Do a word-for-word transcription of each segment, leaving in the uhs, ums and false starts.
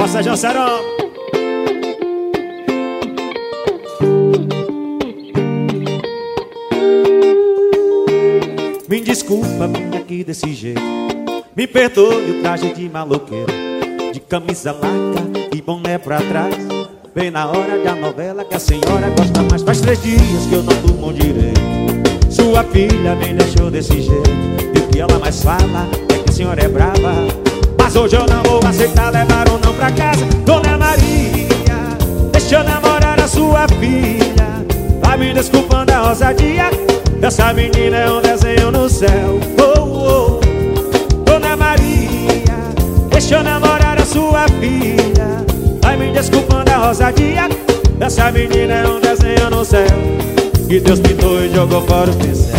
Força, Jancerão. Me desculpa, vim aqui desse jeito. Me perdoe o traje de maloqueiro, de camisa larga e boné pra trás. Vem na hora da novela que a senhora gosta mais. Faz três dias que eu não durmo direito. Sua filha me deixou desse jeito, e o que ela mais fala é que a senhora é brava. Mas hoje eu não vou aceitar levar ou não pra casa. Dona Maria, deixa eu namorar a sua filha. Vai me desculpando a ousadia, essa menina é um desenho no céu. Oh, oh. Dona Maria, deixa eu namorar a sua filha. Vai me desculpando a ousadia, essa menina é um desenho no céu. Que Deus pintou e jogou fora o pincel.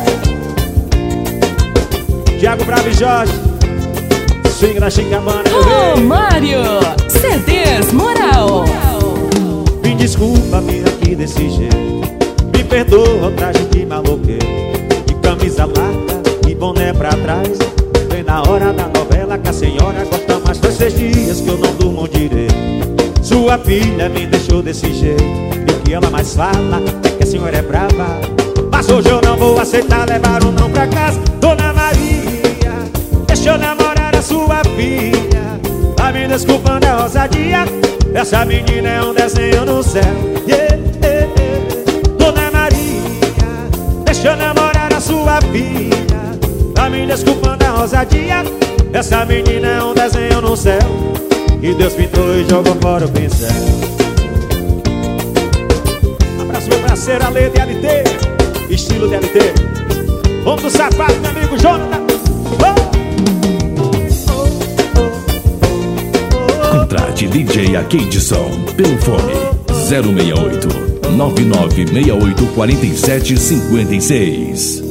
Hey! Thiago Bravo e Jorge, swing da Chicabana. Ô, oh, Mário, C Ds Moral. Me desculpa vir aqui desse jeito. Me perdoa o traje de maloqueiro, de camisa larga e boné pra trás. Vem na hora da novela que a senhora gosta mais. Faz seis dias que eu não durmo direito. Sua filha me deixou desse jeito, e o que ela mais fala é que a senhora é brava. Mas hoje eu não vou aceitar levar um não pra casa. Dona Maria, deixa eu namorar a sua filha. Vai me desculpando a ousadia, essa menina é um desenho no céu. Yeah, yeah, yeah. Dona Maria, deixa eu namorar a sua filha. Vai me desculpando a ousadia, essa menina é um desenho no céu. E Deus pintou e jogou fora o pincel. Abraço meu parceiro Ale D L T, estilo D L T. Vamos do sapato, meu amigo Jonathan. Contrate D J Akeidson pelo fone zero seis oito, nove nove seis oito, quatro sete cinco seis.